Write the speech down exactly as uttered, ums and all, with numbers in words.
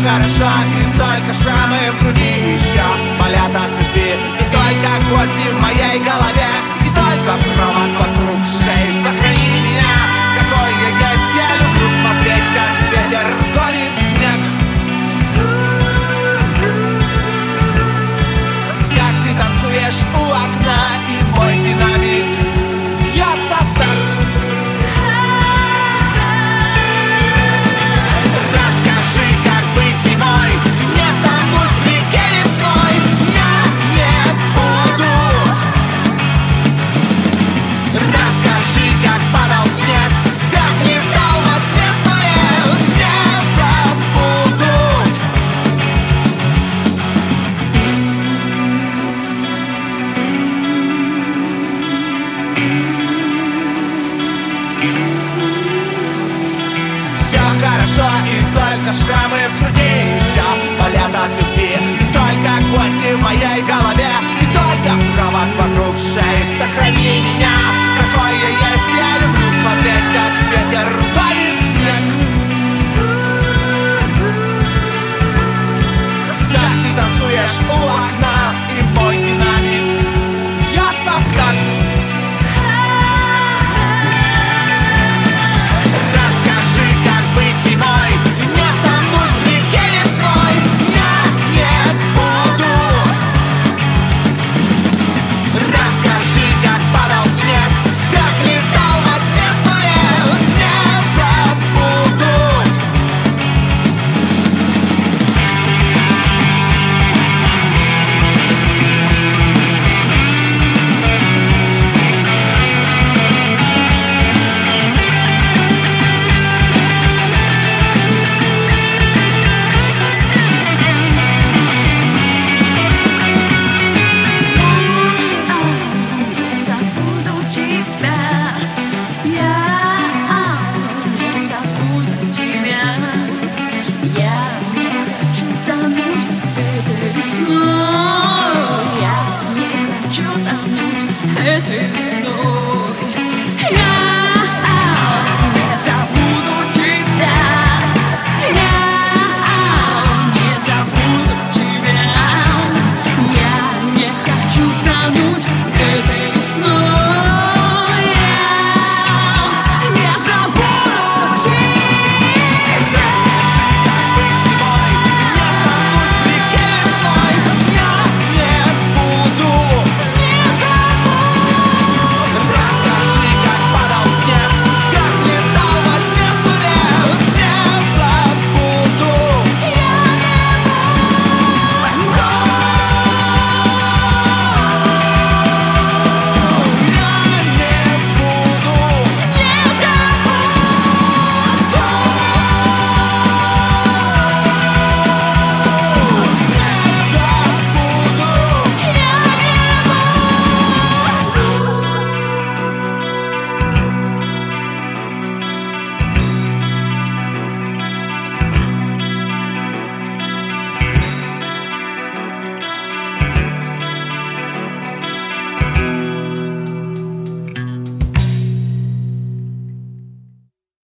хорошо, и только шрамы в груди еще болят от любви. И только гвозди в моей голове, и только провод вокруг шеи. Сохрани меня, какой я есть. Я люблю смотреть, как ветер гонит снег, как ты танцуешь у окна, и мой динамик бьется в такт. Расскажи, как быть зимой, не тонуть в реке лесной. Я не буду. Расскажи, как падал снег, как не дал во сне сто лет. Не забуду. Все хорошо, и только шрамы в груди еще болят от любви. И только гвозди в моей голове,